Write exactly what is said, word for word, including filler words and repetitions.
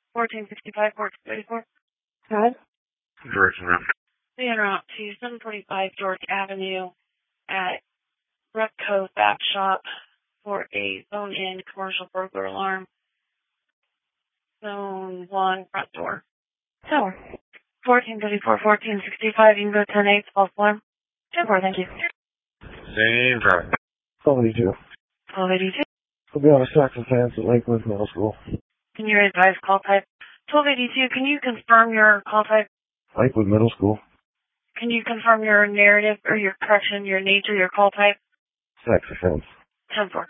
fourteen sixty-five, fourteen thirty-four. Todd? Direction route. We interrupt to seven forty-five George Avenue at Repco Back Shop for a phone-in commercial burglar alarm. Zone one, front door. Tower. fourteen thirty-four, fourteen sixty-five, you can go ten eight, false alarm. ten four, thank you. Same drive. twelve eighty-two. twelve eighty-two. We'll be on a sex offense at Lakewood Middle School. Can you advise call type? twelve eighty-two, can you confirm your call type? Lakewood Middle School. Can you confirm your narrative or your correction, your nature, your call type? Sex offense. ten four.